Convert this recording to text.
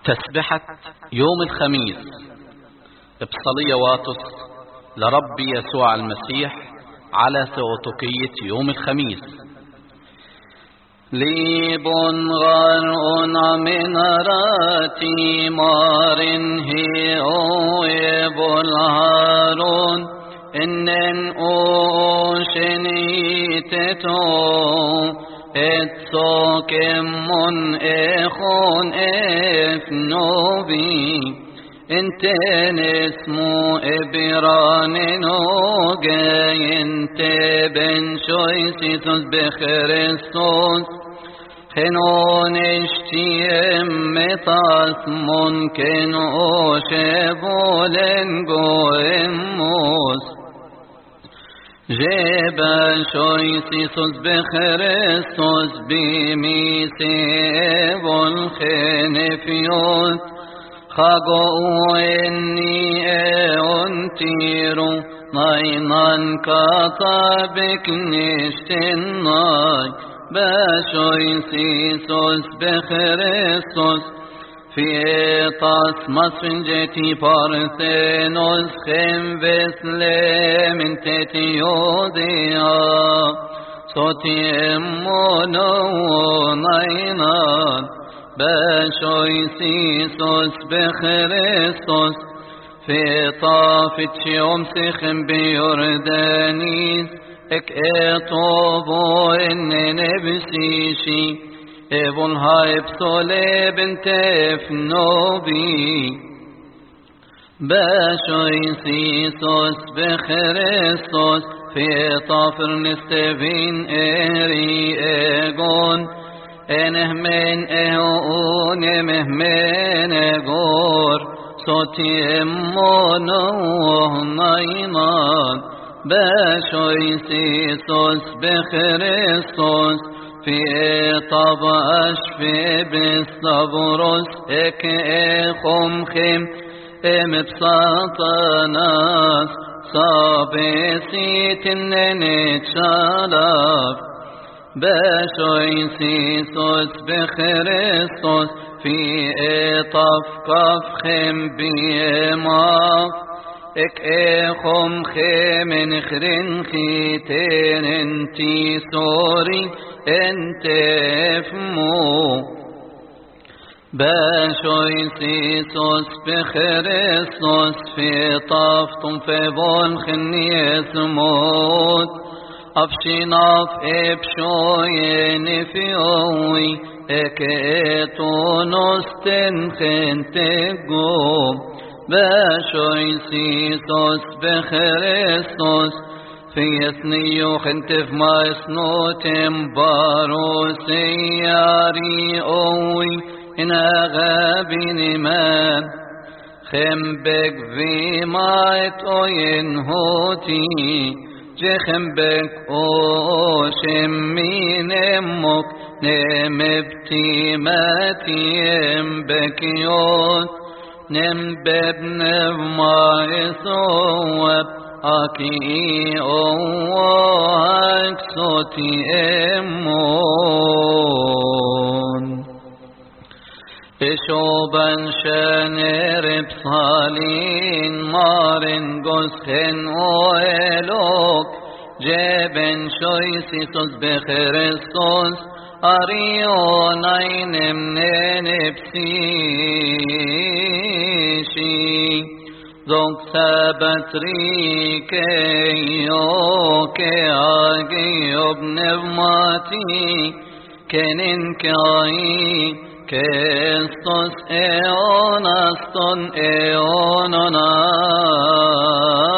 تسبحة يوم الخميس بصلية واتس لرب يسوع المسيح على ثيوتوكية يوم الخميس. ليبون غرون من راتي مارن هي اويبول هارون إنن اوشني تتو اتسوكم من اخون افنوبي انتن اسمو ابران نوغي انت بن شويسيسوس بخريستوس خنون اشتيم مطاس ممكن اوشبولن قويموس جيبا شويسيسوس بخريستوس بميسيب الخنفيوس خاقو إني أنتيرو ناينان كاتبك نشتناي بشويسيسوس بخريستوس في طاس جتي بارثينوس خم بسلم تتيوديا صوتي امونو ناينان بشويسيسوس بخريستوس في طافت يوم سخن بيوردانيس اك اطوبو ان نبسيشي ابن هايب صليب تفنوبي بشويسيسوس بخريستوس في طافر نستبين اري ايغون انه من اهون مهمن اغور صوتي امونه نايمان بشويسيسوس بخريستوس في طبعش في بالصبرس اك اخم خم ام بساطناس صابسيت ننتشالف بشويسيسوس بخريستوس في اطف قفخم بيماف اك اخم خم نخرن خيتين انتي سوري انت افمو بشويسيسوس بخريستوس في طفتم في بولخني اسموت أفشناف إبشوين فيوي إكيتونوس تنخن تقوم بشويسيسوس بخريستوس في اثنيو خنتف ما اسنوتم باروسياري أوي إن أغابين من خمبك في مايت أوين هوتي جخم بك اوشم مين امك نم ابتماتيم بكيوت نم ببنب ما يصوب اكي اوهك صوتي امون شوبان شنر بصالين مارن قسخن اويلوك جبن شويسيسوس بخريستوس اريون عين منين بسيشي ذوك سابتريكي يوكي آجي ابنبماتي كنن كاي كستوس ايون استون ايونونا